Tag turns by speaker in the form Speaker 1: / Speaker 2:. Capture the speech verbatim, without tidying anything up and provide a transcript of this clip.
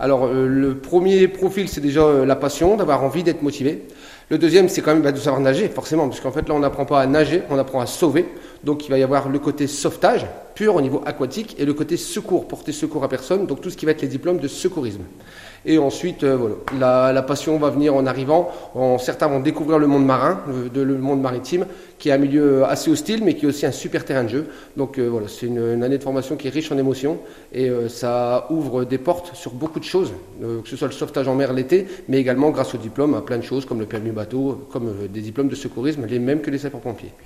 Speaker 1: Alors, euh, le premier profil, c'est déjà euh, la passion, d'avoir envie d'être motivé. Le deuxième, c'est quand même bah, de savoir nager, forcément, parce qu'en fait, là, on n'apprend pas à nager, on apprend à sauver. Donc, il va y avoir le côté sauvetage, pur au niveau aquatique, et le côté secours, porter secours à personne, donc tout ce qui va être les diplômes de secourisme. Et ensuite, euh, voilà, la, la passion va venir en arrivant. En, certains vont découvrir le monde marin, le, de, le monde maritime, qui est un milieu assez hostile, mais qui est aussi un super terrain de jeu. Donc euh, voilà, c'est une, une année de formation qui est riche en émotions, et euh, ça ouvre des portes sur beaucoup de choses, euh, que ce soit le sauvetage en mer l'été, mais également grâce au diplôme à plein de choses, comme le permis bateau, comme euh, des diplômes de secourisme, les mêmes que les sapeurs-pompiers.